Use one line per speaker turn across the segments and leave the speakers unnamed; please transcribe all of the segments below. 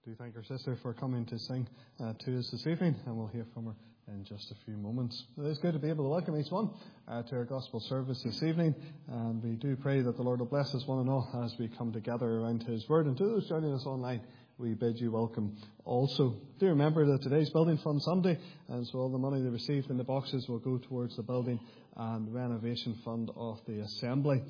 do thank our sister for coming to sing to us this evening, and we'll hear from her in just a few moments. It is good to be able to welcome each one to our gospel service this evening, and we do pray that the Lord will bless us one and all as we come together around His Word. And to those joining us online, we bid you welcome also. Do remember that today's Building Fund Sunday, and so all the money they received in the boxes will go towards the building and renovation fund of the Assembly.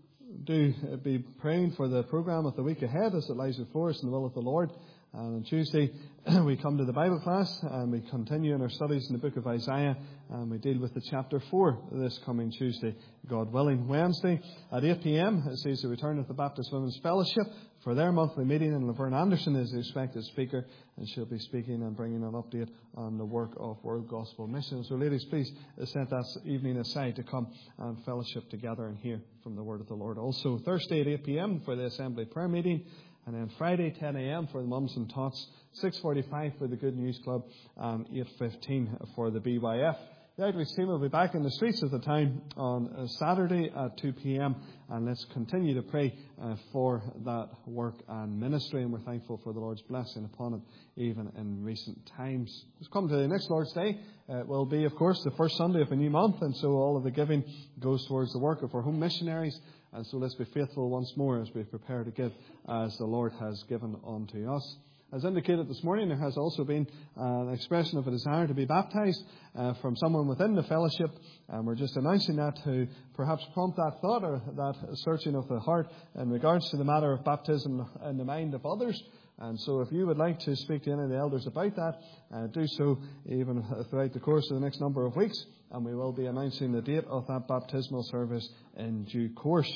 Do be praying for the programme of the week ahead as it lies before us in the will of the Lord. And on Tuesday, we come to the Bible class and we continue in our studies in the book of Isaiah, and we deal with the chapter 4 this coming Tuesday, God willing. Wednesday at 8 p.m. it sees the return of the Baptist Women's Fellowship for their monthly meeting, and Laverne Anderson is the expected speaker, and she'll be speaking and bringing an update on the work of World Gospel Mission. So ladies, please set that evening aside to come and fellowship together and hear from the word of the Lord. Also Thursday at 8 p.m. for the Assembly prayer meeting, and then Friday 10 a.m. for the Mums and Tots, 6:45 for the Good News Club, and 8:15 for the BYF. The outreach team will be back in the streets of the town on Saturday at 2 p.m. and let's continue to pray for that work and ministry, and we're thankful for the Lord's blessing upon it even in recent times. Let's come to the next Lord's Day. It will be, of course, the first Sunday of a new month, and so all of the giving goes towards the work of our home missionaries. And so let's be faithful once more as we prepare to give as the Lord has given unto us. As indicated this morning, there has also been an expression of a desire to be baptised from someone within the fellowship. And we're just announcing that to perhaps prompt that thought or that searching of the heart in regards to the matter of baptism in the mind of others. And so if you would like to speak to any of the elders about that, do so even throughout the course of the next number of weeks. And we will be announcing the date of that baptismal service in due course.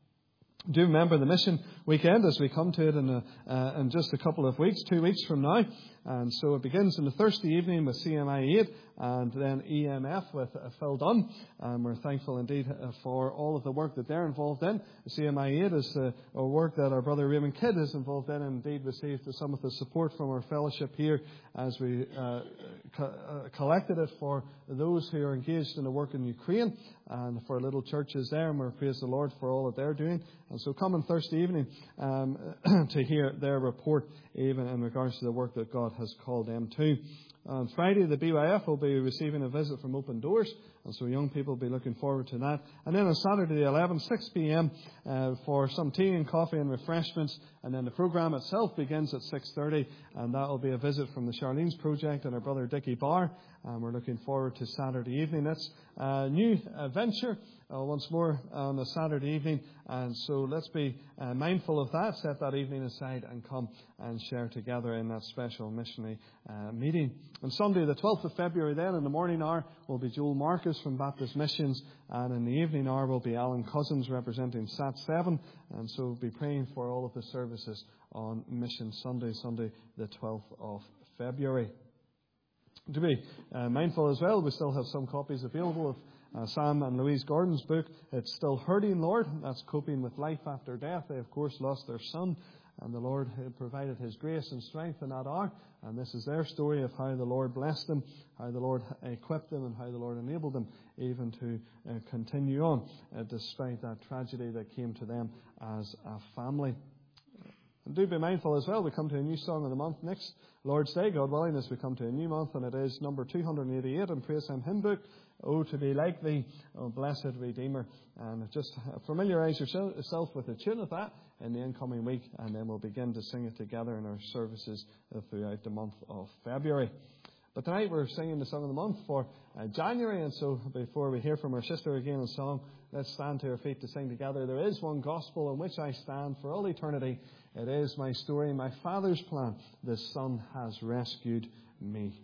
Do remember the mission weekend as we come to it in just a couple of weeks, 2 weeks from now. And so it begins on the Thursday evening with CMI 8 and then EMF with Phil Dunn. And we're thankful indeed for all of the work that they're involved in. CMI 8 is a work that our brother Raymond Kidd is involved in, and indeed received some of the support from our fellowship here as we collected it for those who are engaged in the work in Ukraine and for little churches there. And we praise the Lord for all that they're doing. And so come on Thursday evening to hear their report even in regards to the work that God has called them to. On Friday, the BYF will be receiving a visit from Open Doors, and so young people will be looking forward to that. And then on Saturday the 11th, 6 p.m. For some tea and coffee and refreshments, and then the programme itself begins at 6:30, and that will be a visit from the Charlene's Project and our brother Dickie Barr, and we're looking forward to Saturday evening. That's a new venture once more on a Saturday evening, and so let's be mindful of that. Set that evening aside and come and share together in that special missionary meeting. On Sunday the 12th of February then, in the morning hour, will be Joel Marcus from Baptist Missions, and in the evening hour will be Alan Cousins representing SAT 7, and so we'll be praying for all of the services on Mission Sunday, Sunday the 12th of February. To be mindful as well, we still have some copies available of Sam and Louise Gordon's book, It's Still Hurting, Lord. That's Coping with Life After Death. They, of course, lost their son, and the Lord provided His grace and strength in that hour. And this is their story of how the Lord blessed them, how the Lord equipped them, and how the Lord enabled them even to continue on despite that tragedy that came to them as a family. And do be mindful as well, we come to a new song of the month next Lord's Day, God willing, as we come to a new month, and it is number 288 in Praise Him Hymn Book, Oh, to be like Thee, O Blessed Redeemer. And just familiarise yourself with the tune of that in the incoming week, and then we'll begin to sing it together in our services throughout the month of February. But tonight we're singing the Song of the Month for January, and so before we hear from our sister again in song, let's stand to our feet to sing together. There is one gospel in which I stand for all eternity. It is my story, my Father's plan. The Son has rescued me.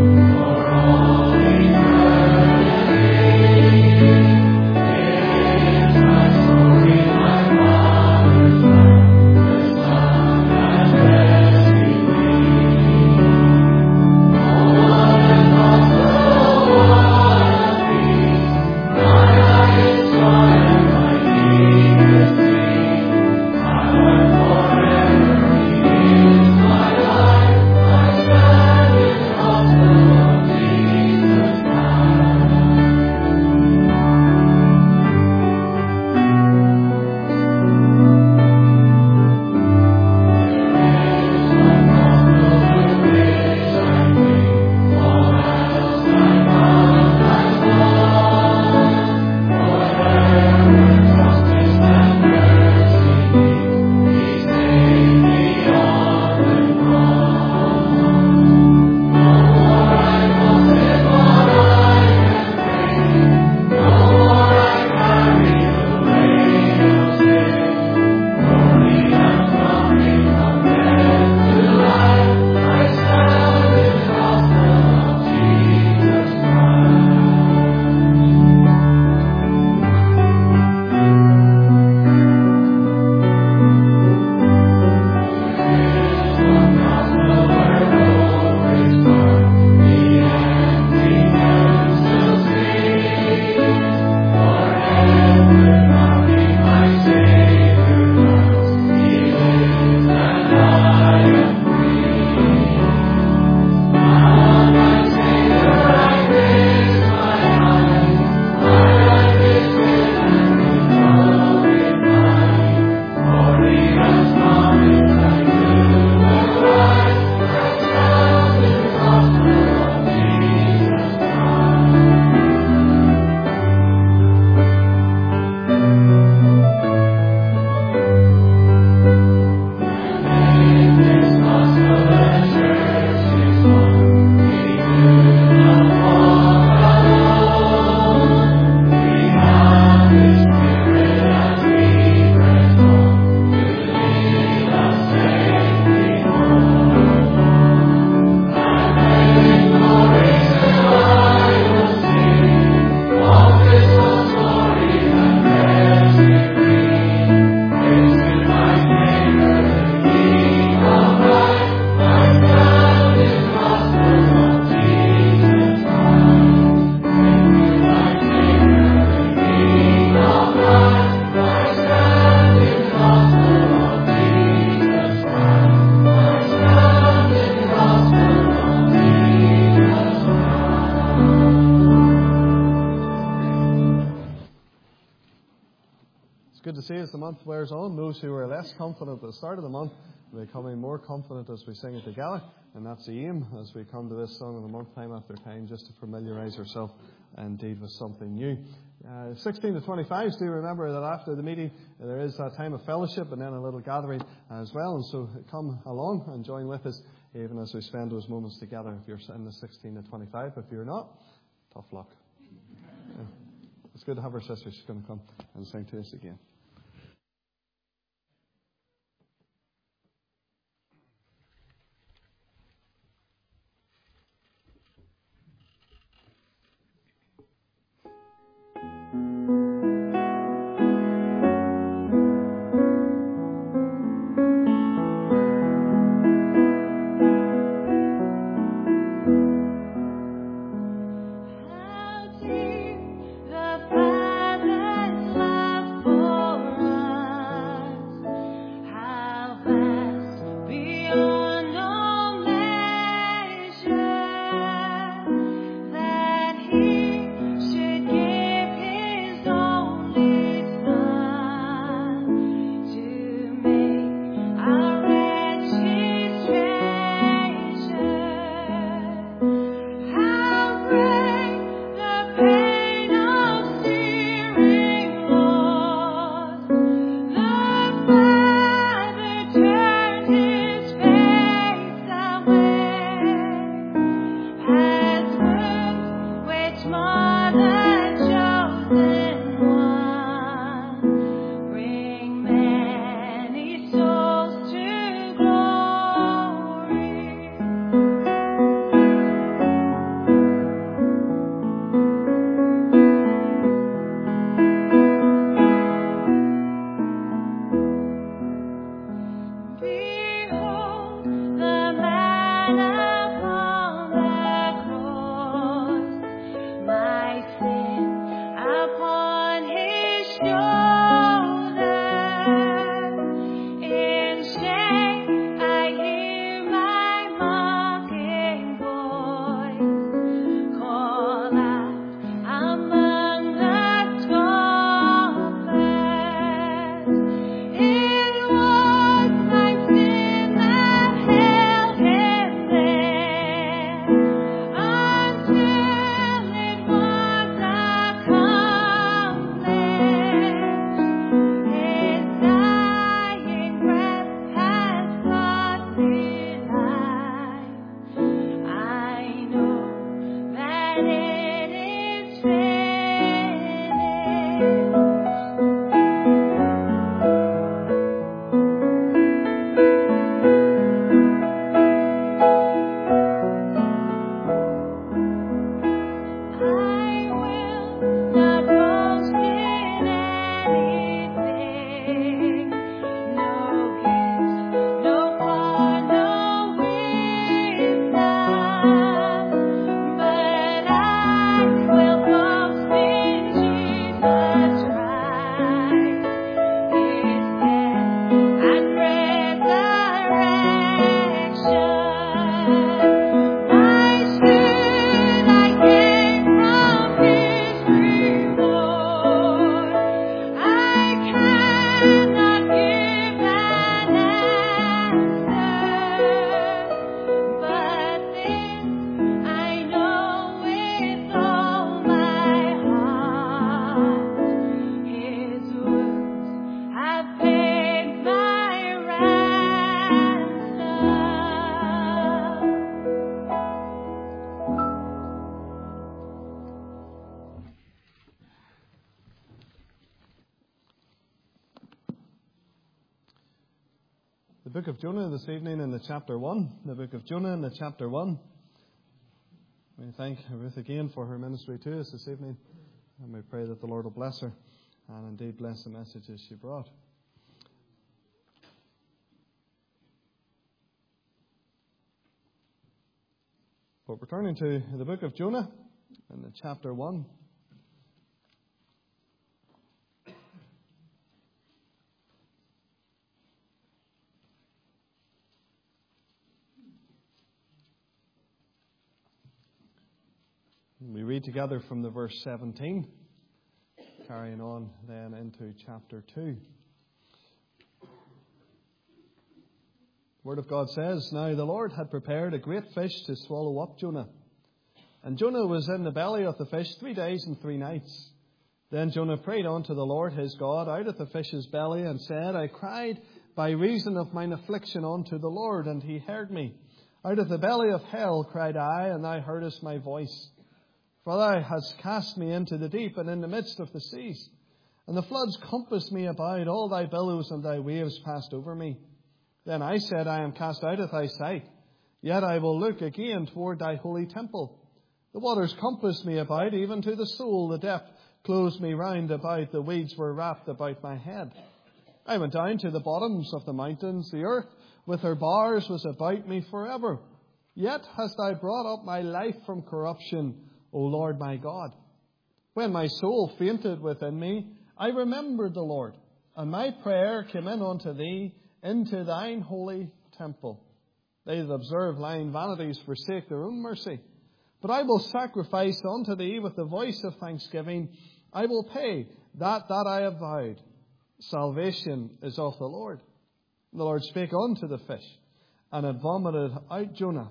Amen.
see as the month wears on, those who were less confident at the start of the month are becoming more confident as we sing it together. And that's the aim as we come to this song of the month, time after time, just to familiarise ourselves indeed with something new. 16 to 25s, do remember that after the meeting there is a time of fellowship and then a little gathering as well. And so come along and join with us even as we spend those moments together if you're in the 16 to 25. If you're not, tough luck. It's good to have our sister. She's going to come and sing to us again. The book of Jonah this evening in the chapter 1. The book of Jonah in the chapter 1. We thank Ruth again for her ministry to us this evening. And we pray that the Lord will bless her and indeed bless the messages she brought. But we're turning to the book of Jonah in the chapter 1. We read together from the verse 17. carrying on then into chapter 2. The Word of God says, "Now the Lord had prepared a great fish to swallow up Jonah. And Jonah was in the belly of the fish 3 days and 3 nights. Then Jonah prayed unto the Lord his God out of the fish's belly, and said, I cried by reason of mine affliction unto the Lord, and he heard me. Out of the belly of hell cried I, and thou heardest my voice. For thou hast cast me into the deep, and in the midst of the seas. And the floods compassed me about, all thy billows and thy waves passed over me. Then I said, I am cast out of thy sight, yet I will look again toward thy holy temple. The waters compassed me about, even to the soul. The depth closed me round about. The weeds were wrapped about my head. I went down to the bottoms of the mountains. The earth with her bars was about me forever. Yet hast thou brought up my life from corruption, O Lord my God. When my soul fainted within me, I remembered the Lord, and my prayer came in unto thee into thine holy temple. They that observe lying vanities forsake their own mercy. But I will sacrifice unto thee with the voice of thanksgiving. I will pay that I have vowed. Salvation is of the Lord. The Lord spake unto the fish, and it vomited out Jonah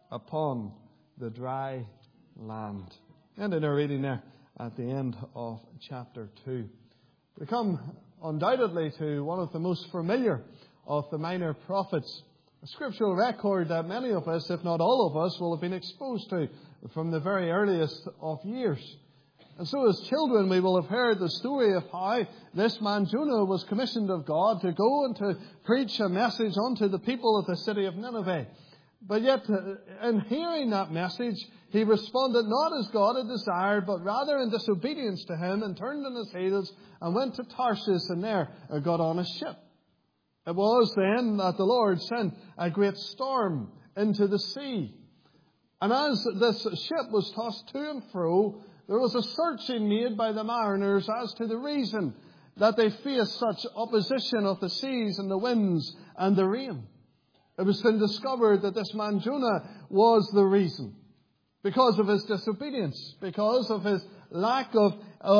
upon the dry land." And in our reading there at the end of chapter 2. We come undoubtedly to one of the most familiar of the minor prophets, a scriptural record that many of us, if not all of us, will have been exposed to from the very earliest of years. And so as children we will have heard the story of how this man Jonah was commissioned of God to go and to preach a message unto the people of the city of Nineveh. But yet, in hearing that message, he responded not as God had desired, but rather in disobedience to him, and turned on his heels and went to Tarshish, and there got on a ship. It was then that the Lord sent a great storm into the sea. And as this ship was tossed to and fro, there was a searching made by the mariners as to the reason that they faced such opposition of the seas and the winds and the rain. It was soon discovered that this man Jonah was the reason. Because of his disobedience, because of his lack of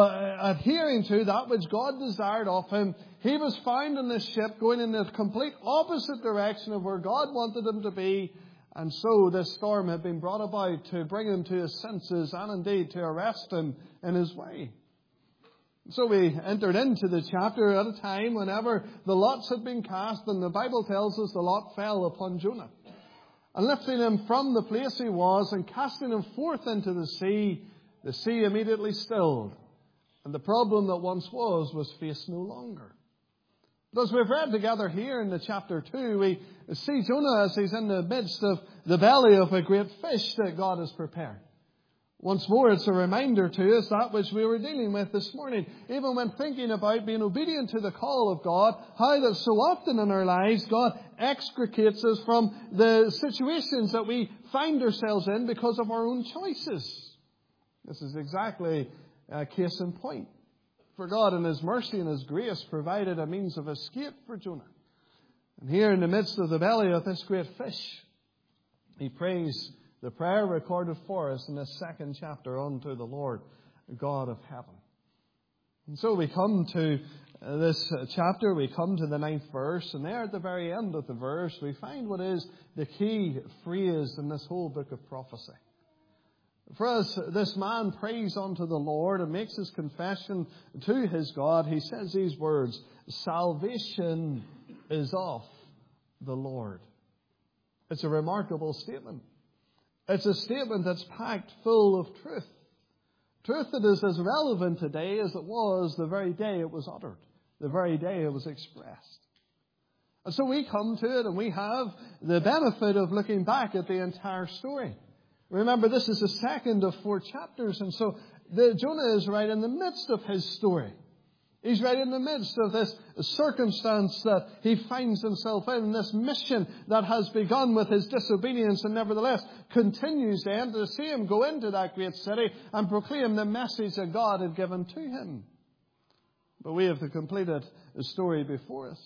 adhering to that which God desired of him, he was found in this ship going in the complete opposite direction of where God wanted him to be. And so this storm had been brought about to bring him to his senses and indeed to arrest him in his way. So we entered into the chapter at a time whenever the lots had been cast, and the Bible tells us the lot fell upon Jonah. And lifting him from the place he was and casting him forth into the sea immediately stilled. And the problem that once was faced no longer. But as we've read together here in the chapter 2, we see Jonah as he's in the midst of the belly of a great fish that God has prepared. Once more, it's a reminder to us that which we were dealing with this morning. Even when thinking about being obedient to the call of God, how that so often in our lives God extricates us from the situations that we find ourselves in because of our own choices. This is exactly a case in point. For God in His mercy and His grace provided a means of escape for Jonah. And here in the midst of the belly of this great fish, he prays the prayer recorded for us in this second chapter unto the Lord God of heaven. And so we come to this chapter, we come to the 9th verse, and there at the very end of the verse we find what is the key phrase in this whole book of prophecy. For as this man prays unto the Lord and makes his confession to his God, he says these words, salvation is of the Lord. It's a remarkable statement. It's a statement that's packed full of truth. Truth that is as relevant today as it was the very day it was uttered, the very day it was expressed. And so we come to it and we have the benefit of looking back at the entire story. Remember, this is the second of 4 chapters, and so Jonah is right in the midst of his story. He's right in the midst of this circumstance that he finds himself in, this mission that has begun with his disobedience and nevertheless continues then to see him go into that great city and proclaim the message that God had given to him. But we have the completed story before us.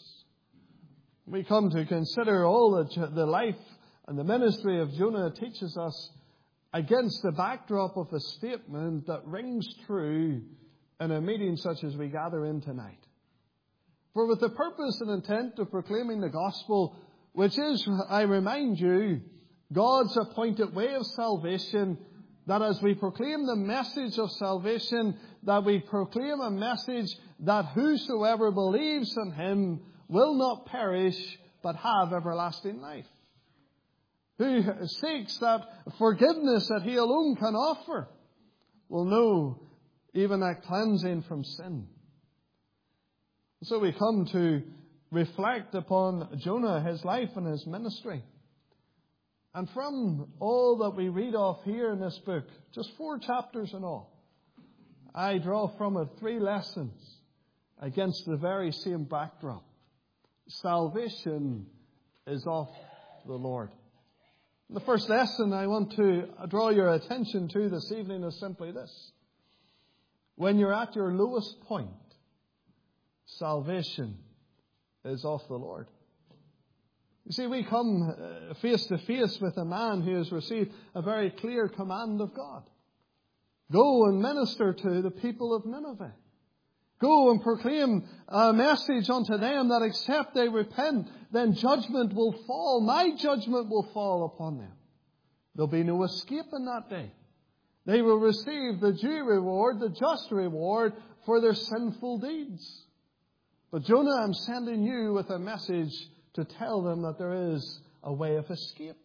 We come to consider all that the life and the ministry of Jonah teaches us against the backdrop of a statement that rings true in a meeting such as we gather in tonight. For with the purpose and intent of proclaiming the gospel, which is, I remind you, God's appointed way of salvation, that as we proclaim the message of salvation, that we proclaim a message that whosoever believes in Him will not perish, but have everlasting life. Who seeks that forgiveness that He alone can offer will know even that cleansing from sin. So we come to reflect upon Jonah, his life and his ministry. And from all that we read of here in this book, just 4 chapters in all, I draw from it 3 lessons against the very same backdrop. Salvation is of the Lord. The first lesson I want to draw your attention to this evening is simply this. When you're at your lowest point, salvation is of the Lord. You see, we come face to face with a man who has received a very clear command of God. Go and minister to the people of Nineveh. Go and proclaim a message unto them that except they repent, then judgment will fall. My judgment will fall upon them. There'll be no escape in that day. They will receive the due reward, the just reward for their sinful deeds. But Jonah, I'm sending you with a message to tell them that there is a way of escape.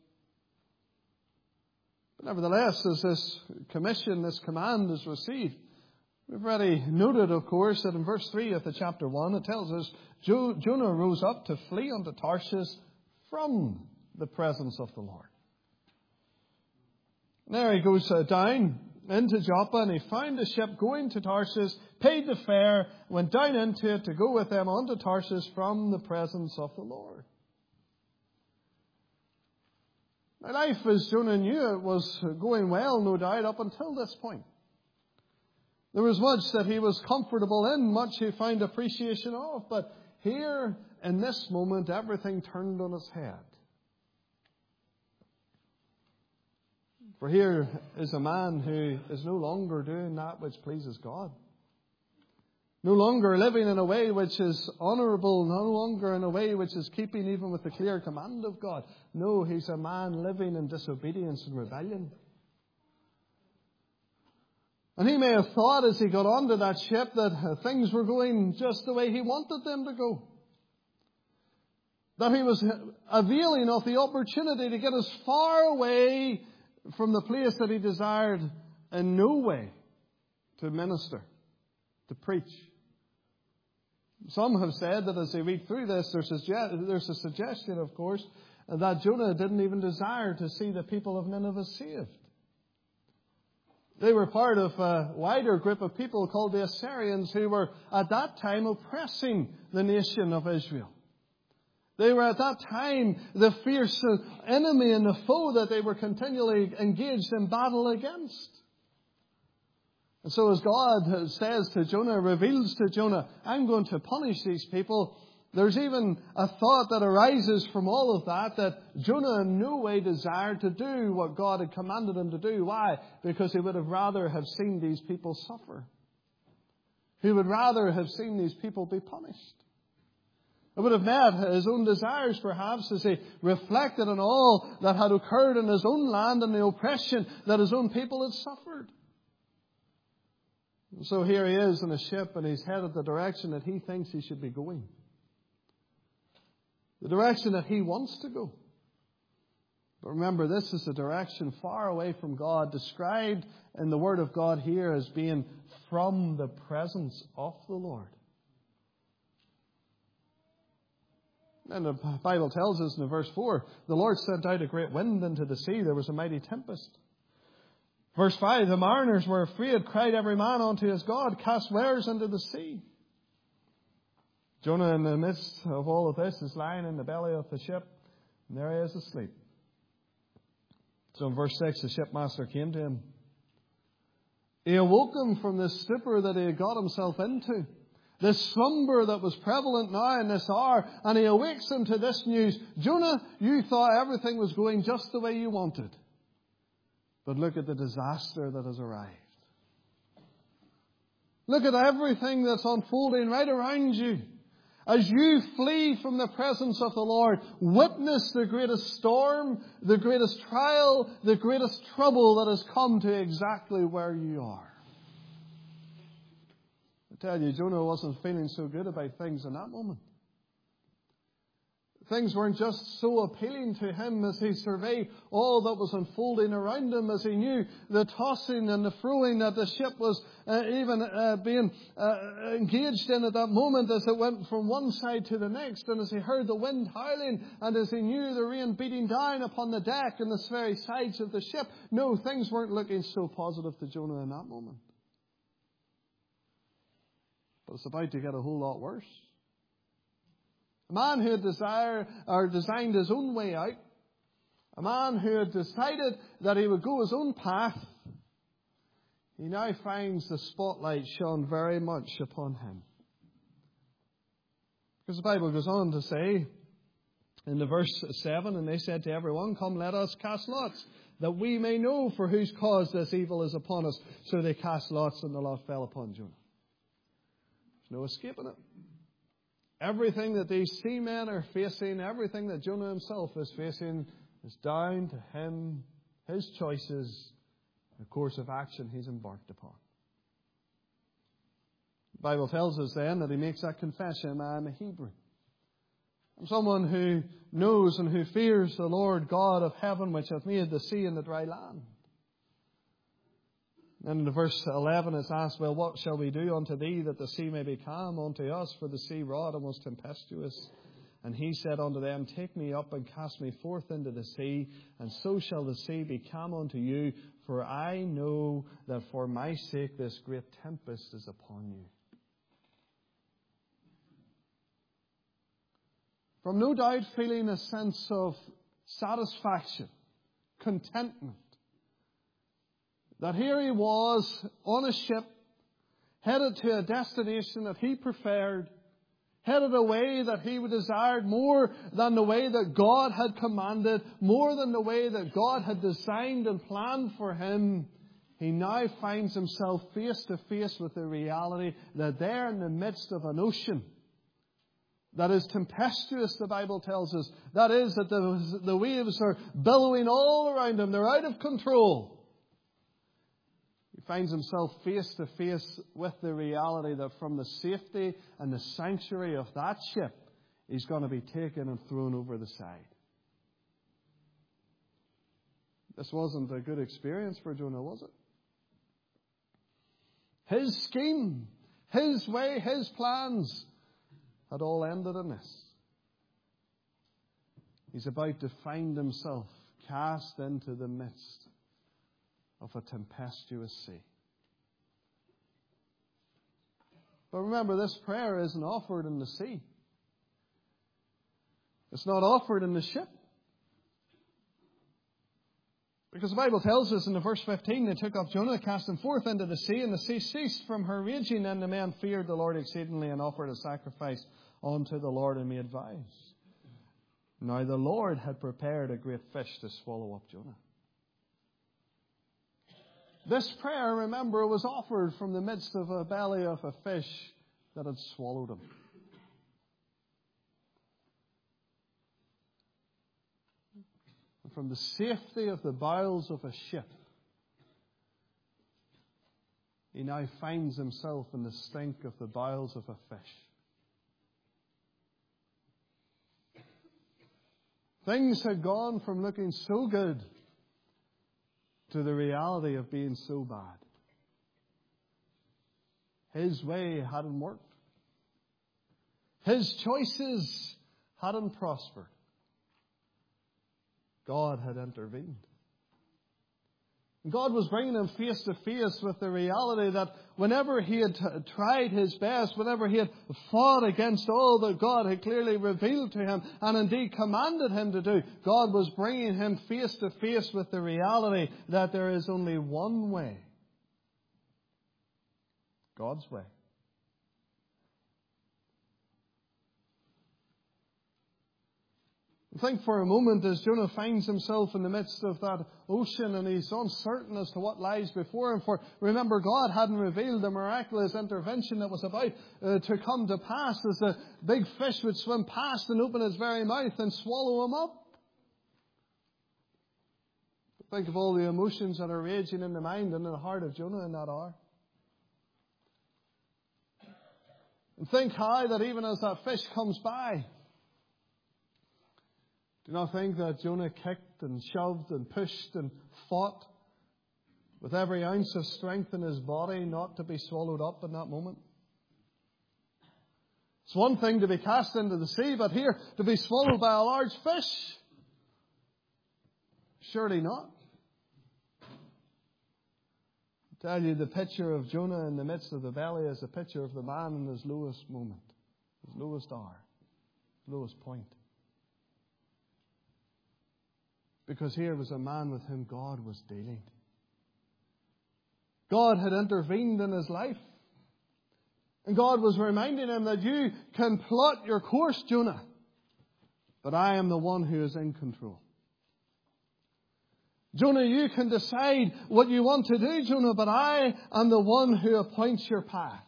But nevertheless, as this commission, this command is received, we've already noted, of course, that in verse 3 of the chapter 1, it tells us Jonah rose up to flee unto Tarshish from the presence of the Lord. And there he goes down into Joppa, and he found a ship going to Tarshish, paid the fare, went down into it to go with them unto Tarshish from the presence of the Lord. Now, life as Jonah knew it was going well, no doubt, up until this point. There was much that he was comfortable in, much he found appreciation of, but here, in this moment, everything turned on its head. For here is a man who is no longer doing that which pleases God. No longer living in a way which is honourable, no longer in a way which is keeping even with the clear command of God. No, he's a man living in disobedience and rebellion. And he may have thought as he got onto that ship that things were going just the way he wanted them to go. That he was availing of the opportunity to get as far away from the place that he desired in no way to minister, to preach. Some have said that as they read through this, there's a suggestion, of course, that Jonah didn't even desire to see the people of Nineveh saved. They were part of a wider group of people called the Assyrians who were at that time oppressing the nation of Israel. They were at that time the fierce enemy and the foe that they were continually engaged in battle against. And so as God says to Jonah, reveals to Jonah, I'm going to punish these people, there's even a thought that arises from all of that Jonah in no way desired to do what God had commanded him to do. Why? Because he would have rather have seen these people suffer. He would rather have seen these people be punished. It would have met his own desires, perhaps, as he reflected on all that had occurred in his own land and the oppression that his own people had suffered. And so here he is in a ship, and he's headed the direction that he thinks he should be going. The direction that he wants to go. But remember, this is a direction far away from God, described in the Word of God here as being from the presence of the Lord. And the Bible tells us in verse 4, the Lord sent out a great wind into the sea. There was a mighty tempest. Verse 5, the mariners were afraid, cried every man unto his God, cast wares into the sea. Jonah, in the midst of all of this, is lying in the belly of the ship, and there he is asleep. So in verse 6, the shipmaster came to him. He awoke him from this stupor that he had got himself into, this slumber that was prevalent now in this hour, and he awakes him to this news. Jonah, you thought everything was going just the way you wanted. But look at the disaster that has arrived. Look at everything that's unfolding right around you. As you flee from the presence of the Lord, witness the greatest storm, the greatest trial, the greatest trouble that has come to exactly where you are. I tell you, Jonah wasn't feeling so good about things in that moment. Things weren't just so appealing to him as he surveyed all that was unfolding around him, as he knew the tossing and the throwing that the ship was being engaged in at that moment as it went from one side to the next, and as he heard the wind howling, and as he knew the rain beating down upon the deck and the very sides of the ship. No, things weren't looking so positive to Jonah in that moment. But it's about to get a whole lot worse. A man who had designed his own way out. A man who had decided that he would go his own path. He now finds the spotlight shone very much upon him. Because the Bible goes on to say in the verse 7, and they said to everyone, "Come, let us cast lots, that we may know for whose cause this evil is upon us." So they cast lots, and the lot fell upon Jonah. There's no escaping it. Everything that these seamen are facing, everything that Jonah himself is facing, is down to him, his choices, the course of action he's embarked upon. The Bible tells us then that he makes that confession, "I am a Hebrew." I'm someone who knows and who fears the Lord God of heaven, which hath made the sea and the dry land. And in verse 11 it's asked, "Well, what shall we do unto thee that the sea may be calm unto us? For the sea wrought and was tempestuous." And he said unto them, "Take me up and cast me forth into the sea, and so shall the sea be calm unto you. For I know that for my sake this great tempest is upon you." From no doubt feeling a sense of satisfaction, contentment, that here he was on a ship, headed to a destination that he preferred, headed a way that he desired more than the way that God had commanded, more than the way that God had designed and planned for him. He now finds himself face to face with the reality that there in the midst of an ocean that is tempestuous, the Bible tells us, that is, that the waves are billowing all around him, they're out of control. He finds himself face to face with the reality that from the safety and the sanctuary of that ship, he's going to be taken and thrown over the side. This wasn't a good experience for Jonah, was it? His scheme, his way, his plans had all ended in this. He's about to find himself cast into the midst of a tempestuous sea. But remember, this prayer isn't offered in the sea. It's not offered in the ship. Because the Bible tells us in the verse 15, "They took up Jonah, cast him forth into the sea, and the sea ceased from her raging. And the men feared the Lord exceedingly, and offered a sacrifice unto the Lord, and made vows." Now the Lord had prepared a great fish to swallow up Jonah. This prayer, remember, was offered from the midst of a belly of a fish that had swallowed him. And from the safety of the bowels of a ship, he now finds himself in the stink of the bowels of a fish. Things had gone from looking so good to the reality of being so bad. His way hadn't worked. His choices hadn't prospered. God had intervened. God was bringing him face to face with the reality that whenever he had tried his best, whenever he had fought against all that God had clearly revealed to him and indeed commanded him to do, God was bringing him face to face with the reality that there is only one way. God's way. Think for a moment as Jonah finds himself in the midst of that ocean and he's uncertain as to what lies before him. For remember, God hadn't revealed the miraculous intervention that was about to come to pass as the big fish would swim past and open its very mouth and swallow him up. Think of all the emotions that are raging in the mind and in the heart of Jonah in that hour. And think how that even as that fish comes by, do not think that Jonah kicked and shoved and pushed and fought with every ounce of strength in his body not to be swallowed up in that moment. It's one thing to be cast into the sea, but here to be swallowed by a large fish. Surely not. I tell you, the picture of Jonah in the midst of the belly is a picture of the man in his lowest moment, his lowest hour, his lowest point. Because here was a man with whom God was dealing. God had intervened in his life. And God was reminding him that you can plot your course, Jonah, but I am the one who is in control. Jonah, you can decide what you want to do, Jonah, but I am the one who appoints your path.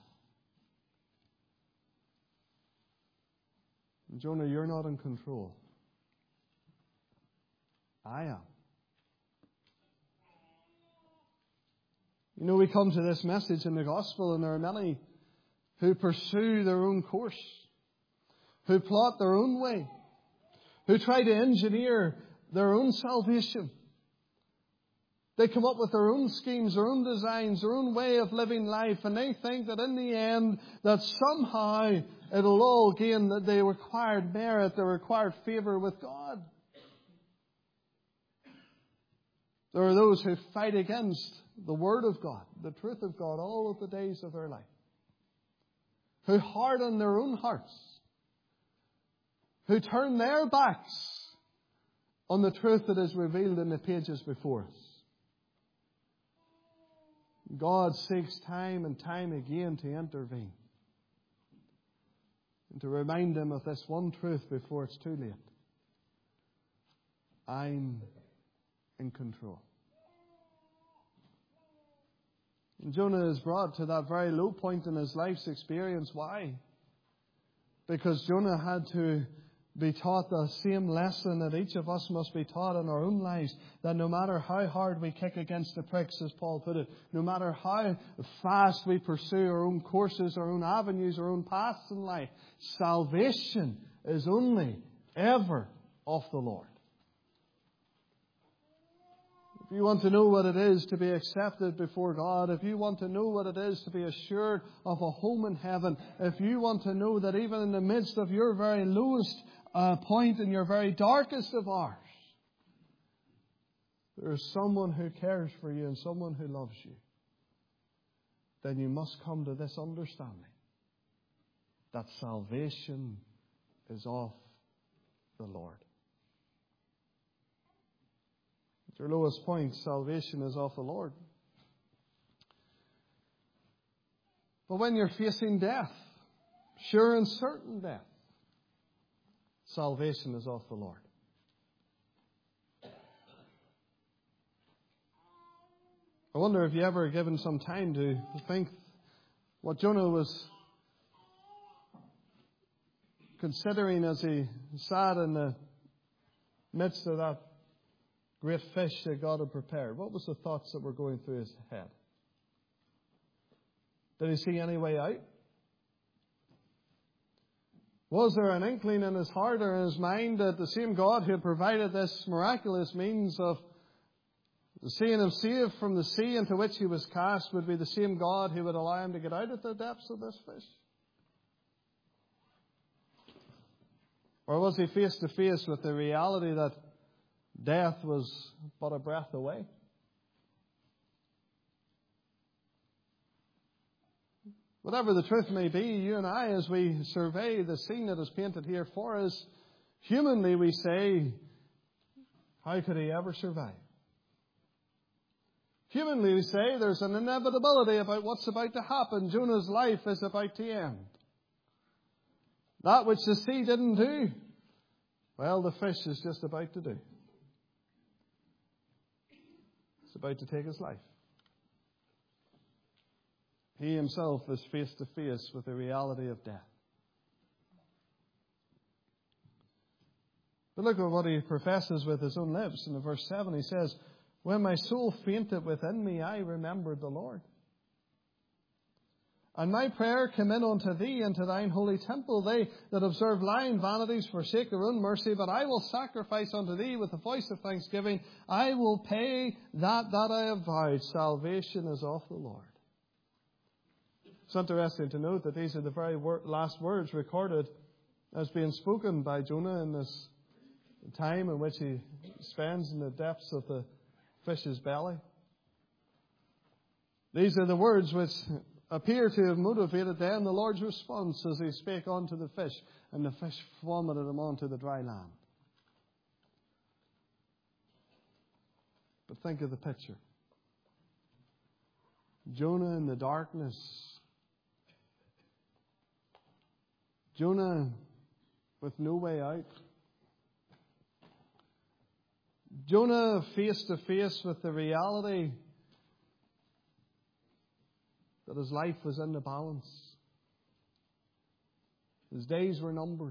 And Jonah, you're not in control. I am. You know, we come to this message in the gospel and there are many who pursue their own course, who plot their own way, who try to engineer their own salvation. They come up with their own schemes, their own designs, their own way of living life, and they think that in the end that somehow it'll all gain that they required merit, they required favour with God. There are those who fight against the Word of God, the truth of God, all of the days of their life. Who harden their own hearts. Who turn their backs on the truth that is revealed in the pages before us. God seeks time and time again to intervene. And to remind them of this one truth before it's too late. I'm in control. And Jonah is brought to that very low point in his life's experience. Why? Because Jonah had to be taught the same lesson that each of us must be taught in our own lives. That no matter how hard we kick against the pricks, as Paul put it, no matter how fast we pursue our own courses, our own avenues, our own paths in life, salvation is only ever of the Lord. If you want to know what it is to be accepted before God, if you want to know what it is to be assured of a home in heaven, if you want to know that even in the midst of your very lowest point in your very darkest of hours, there is someone who cares for you and someone who loves you, then you must come to this understanding that salvation is of the Lord. At your lowest point, salvation is of the Lord. But when you're facing death, sure and certain death, salvation is of the Lord. I wonder if you ever given some time to think what Jonah was considering as he sat in the midst of that great fish that God had prepared. What was the thoughts that were going through his head? Did he see any way out? Was there an inkling in his heart or in his mind that the same God who had provided this miraculous means of seeing him saved from the sea into which he was cast would be the same God who would allow him to get out of the depths of this fish? Or was he face to face with the reality that death was but a breath away? Whatever the truth may be, you and I, as we survey the scene that is painted here for us, humanly we say, how could he ever survive? Humanly we say there's an inevitability about what's about to happen. Jonah's life is about to end. That which the sea didn't do, Well, the fish is just about to do. It's about to take his life. He himself is face to face with the reality of death. But look at what he professes with his own lips. In verse 7 he says, "When my soul fainted within me, I remembered the Lord. And my prayer came in unto thee into thine holy temple. They that observe lying vanities forsake their own mercy, but I will sacrifice unto thee with the voice of thanksgiving. I will pay that I have vowed. Salvation is of the Lord." It's interesting to note that these are the very last words recorded as being spoken by Jonah in this time in which he spends in the depths of the fish's belly. These are the words which appear to have motivated then the Lord's response as he spake unto the fish, and the fish vomited him onto the dry land. But think of the picture. Jonah in the darkness. Jonah with no way out. Jonah face to face with the reality that his life was in the balance. His days were numbered.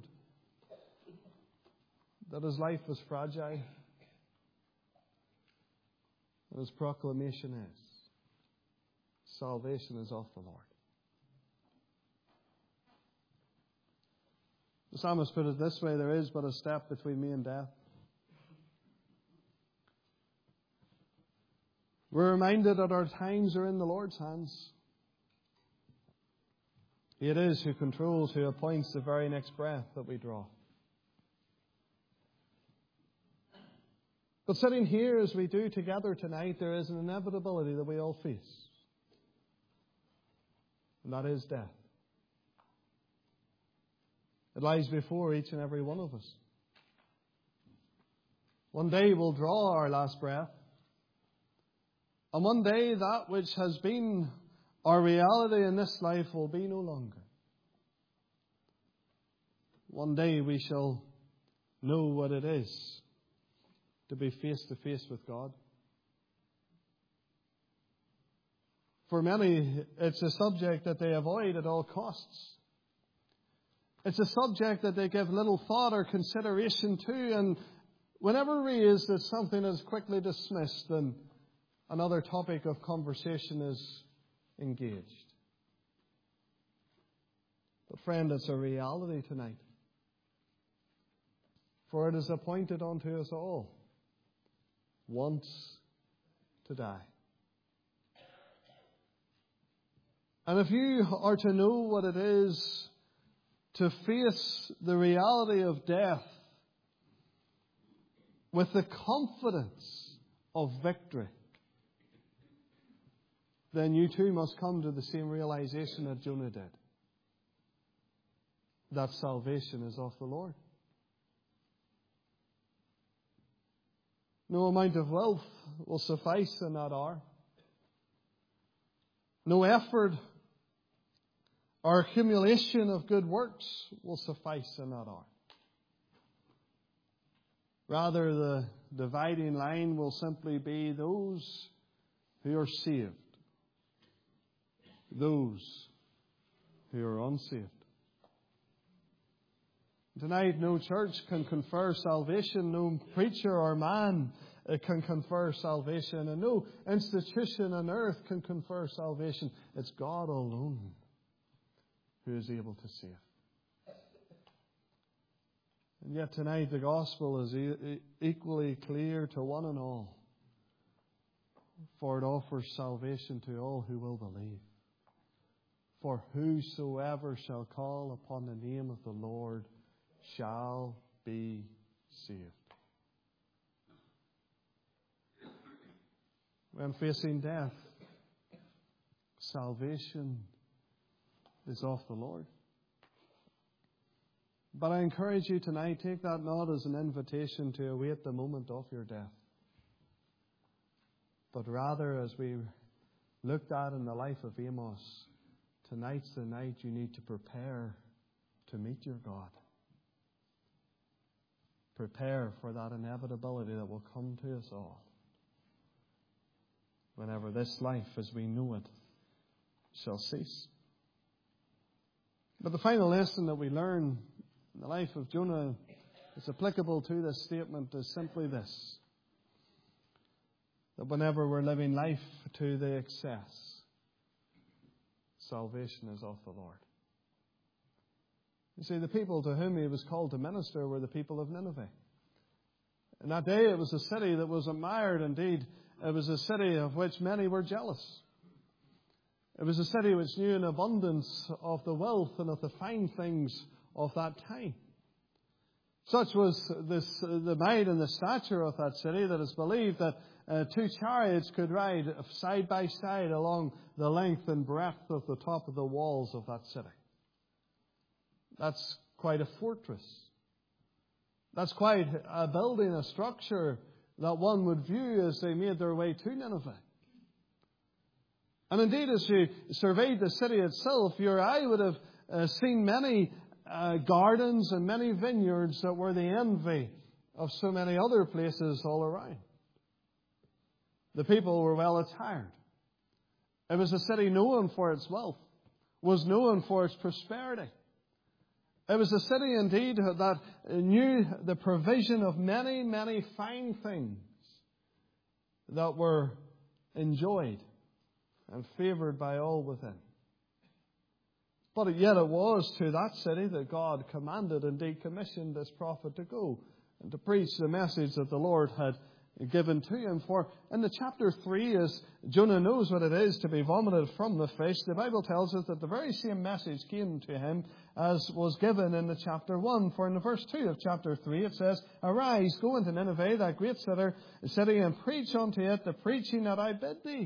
That his life was fragile. And his proclamation is, salvation is of the Lord. The psalmist put it this way: there is but a step between me and death. We're reminded that our times are in the Lord's hands. He it is who controls, who appoints the very next breath that we draw. But sitting here as we do together tonight, there is an inevitability that we all face. And that is death. It lies before each and every one of us. One day we'll draw our last breath. And one day that which has been our reality in this life will be no longer. One day we shall know what it is to be face to face with God. For many, it's a subject that they avoid at all costs. It's a subject that they give little thought or consideration to, and whenever raised, it's something that's quickly dismissed and another topic of conversation is engaged. But friend, it's a reality tonight. For it is appointed unto us all once to die. And if you are to know what it is to face the reality of death with the confidence of victory, then you too must come to the same realization that Jonah did. That salvation is of the Lord. No amount of wealth will suffice in that hour. No effort or accumulation of good works will suffice in that hour. Rather, the dividing line will simply be those who are saved, those who are unsaved. Tonight, no church can confer salvation, no preacher or man can confer salvation, and no institution on earth can confer salvation. It's God alone who is able to save. And yet tonight the gospel is equally clear to one and all, for it offers salvation to all who will believe. For whosoever shall call upon the name of the Lord shall be saved. When facing death, salvation is of the Lord. But I encourage you tonight, take that not as an invitation to await the moment of your death, but rather, as we looked at in the life of Amos, tonight's the night you need to prepare to meet your God. prepare for that inevitability that will come to us all whenever this life as we know it shall cease. But the final lesson that we learn in the life of Jonah is applicable to this statement is simply this: that whenever we're living life to the excess, salvation is of the Lord. You see, the people to whom he was called to minister were the people of Nineveh. In that day, it was a city that was admired. Indeed, it was a city of which many were jealous. It was a city which knew an abundance of the wealth and of the fine things of that time. Such was the might and the stature of that city that it's believed that 2 chariots could ride side by side along the length and breadth of the top of the walls of that city. That's quite a fortress. That's quite a building, a structure that one would view as they made their way to Nineveh. And indeed, as you surveyed the city itself, your eye would have seen many gardens and many vineyards that were the envy of so many other places all around. The people were well attired. It was a city known for its wealth, was known for its prosperity. It was a city indeed that knew the provision of many, many fine things that were enjoyed and favoured by all within. But yet it was to that city that God commanded, indeed commissioned this prophet to go and to preach the message that the Lord had given to him. For in the chapter 3, as Jonah knows what it is to be vomited from the fish, the Bible tells us that the very same message came to him as was given in the chapter 1. For in the verse 2 of chapter 3 it says, "Arise, go into Nineveh, that great city, and preach unto it the preaching that I bid thee."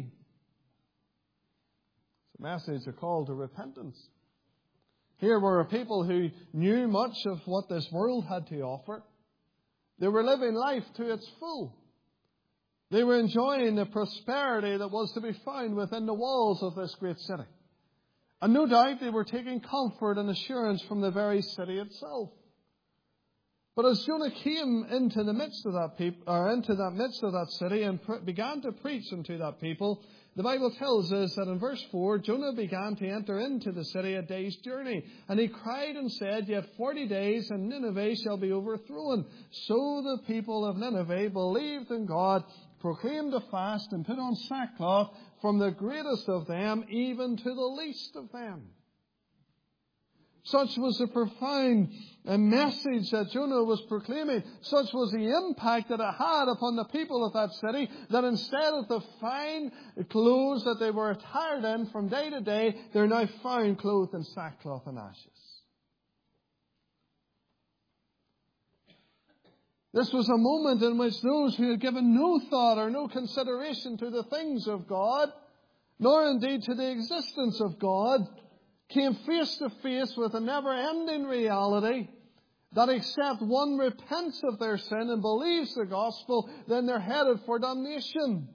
The message, a call to repentance. Here were a people who knew much of what this world had to offer. They were living life to its full. They were enjoying the prosperity that was to be found within the walls of this great city. And no doubt they were taking comfort and assurance from the very city itself. But as Jonah came into the midst of that midst of that city and began to preach unto that people, the Bible tells us that in verse 4, Jonah began to enter into the city a day's journey. And he cried and said, "Yet 40 days and Nineveh shall be overthrown." So the people of Nineveh believed in God, proclaimed a fast, and put on sackcloth, from the greatest of them even to the least of them. Such was the profound message that Jonah was proclaiming. Such was the impact that it had upon the people of that city, that instead of the fine clothes that they were attired in from day to day, they're now found clothed in sackcloth and ashes. This was a moment in which those who had given no thought or no consideration to the things of God, nor indeed to the existence of God, came face to face with a never-ending reality that except one repents of their sin and believes the gospel, then they're headed for damnation.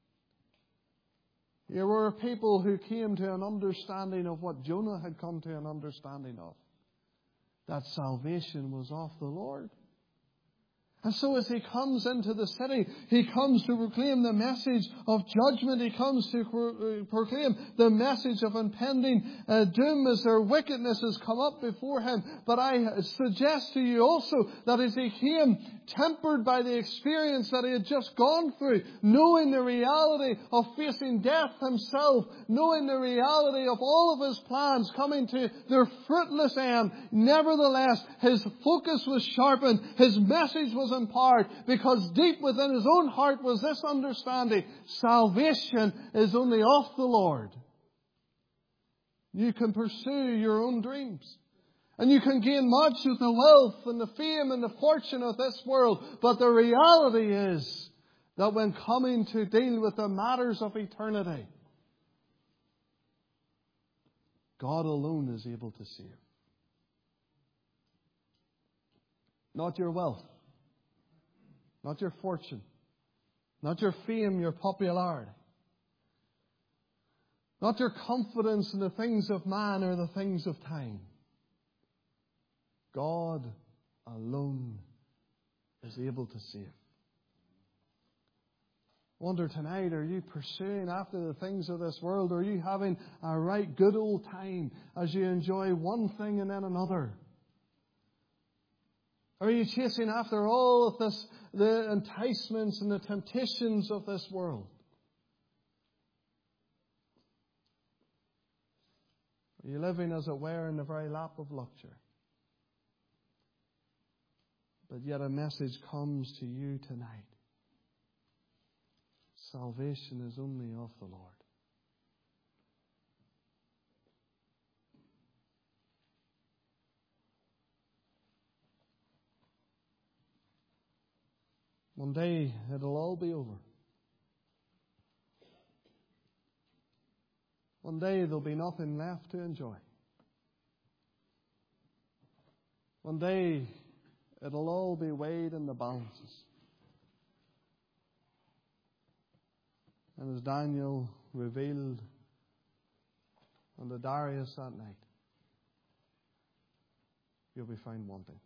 Here were people who came to an understanding of what Jonah had come to an understanding of, that salvation was of the Lord. And so as he comes into the city, he comes to proclaim the message of judgment. He comes to proclaim the message of impending doom as their wickedness has come up before him. But I suggest to you also that as he came, tempered by the experience that he had just gone through, knowing the reality of facing death himself, knowing the reality of all of his plans coming to their fruitless end, nevertheless, his focus was sharpened, his message was empowered, because deep within his own heart was this understanding: salvation is only of the Lord. You can pursue your own dreams, and you can gain much of the wealth and the fame and the fortune of this world, but the reality is that when coming to deal with the matters of eternity, God alone is able to save. Not your wealth, not your fortune, not your fame, your popularity, not your confidence in the things of man or the things of time. God alone is able to save. I wonder tonight, are you pursuing after the things of this world? Are you having a right good old time as you enjoy one thing and then another? Are you chasing after all of this, the enticements and the temptations of this world? Are you living, as it were, in the very lap of luxury? But yet a message comes to you tonight. Salvation is only of the Lord. One day it'll all be over. One day there'll be nothing left to enjoy. One day it'll all be weighed in the balances. And as Daniel revealed unto Darius that night, you'll be found wanting.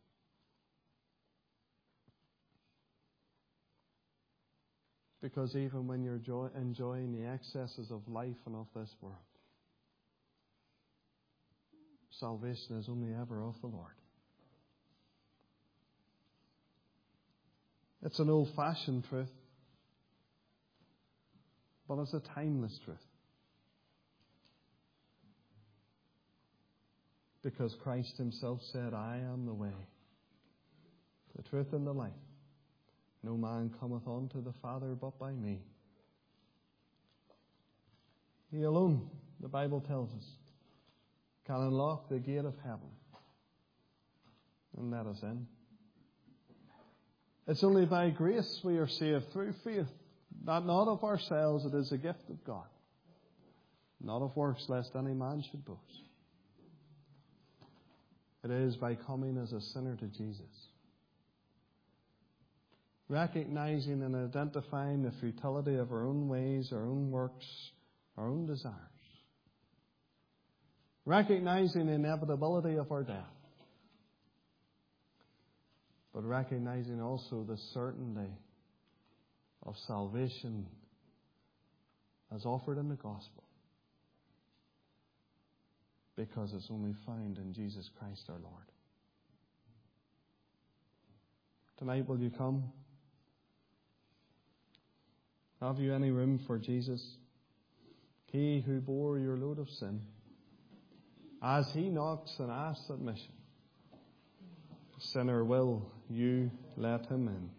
Because even when you're enjoying the excesses of life and of this world, salvation is only ever of the Lord. It's an old-fashioned truth, but it's a timeless truth. Because Christ himself said, I am the way, the truth, and the life. No man cometh unto the Father but by me. He alone, the Bible tells us, can unlock the gate of heaven and let us in. It's only by grace we are saved through faith, that not of ourselves, it is a gift of God, not of works, lest any man should boast. It is by coming as a sinner to Jesus, recognizing and identifying the futility of our own ways, our own works, our own desires, recognizing the inevitability of our death, but recognizing also the certainty of salvation as offered in the gospel, because it's only found in Jesus Christ our Lord. Tonight, will you come? Have you any room for Jesus? He who bore your load of sin, as he knocks and asks admission, sinner, will you let him in?